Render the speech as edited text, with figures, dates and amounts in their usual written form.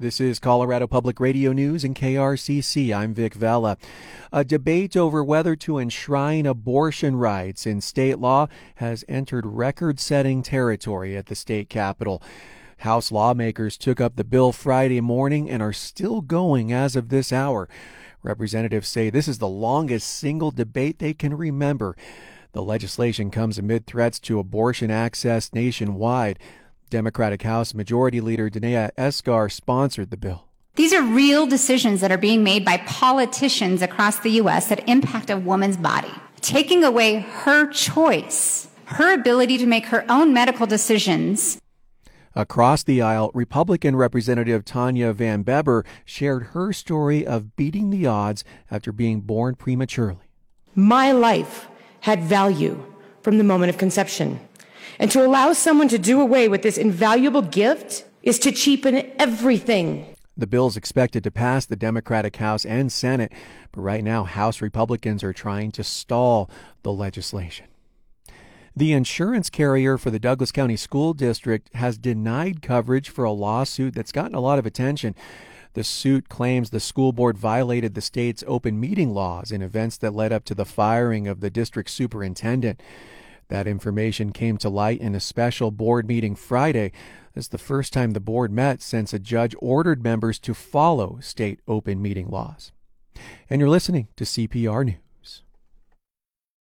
This is Colorado Public Radio News and KRCC. I'm Vic Vela. A debate over whether to enshrine abortion rights in state law has entered record-setting territory at the state capitol. House lawmakers took up the bill Friday morning and are still going as of this hour. Representatives say this is the longest single debate they can remember. The legislation comes amid threats to abortion access nationwide. Democratic House Majority Leader Danae Esgar sponsored the bill. These are real decisions that are being made by politicians across the U.S. that impact a woman's body. Taking away her choice, her ability to make her own medical decisions. Across the aisle, Republican Representative Tanya Van Beber shared her story of beating the odds after being born prematurely. My life had value from the moment of conception. And to allow someone to do away with this invaluable gift is to cheapen everything. The bill is expected to pass the Democratic House and Senate, but right now House Republicans are trying to stall the legislation. The insurance carrier for the Douglas County School District has denied coverage for a lawsuit that's gotten a lot of attention. The suit claims the school board violated the state's open meeting laws in events that led up to the firing of the district superintendent. That information came to light in a special board meeting Friday. It's the first time the board met since a judge ordered members to follow state open meeting laws. And you're listening to CPR News.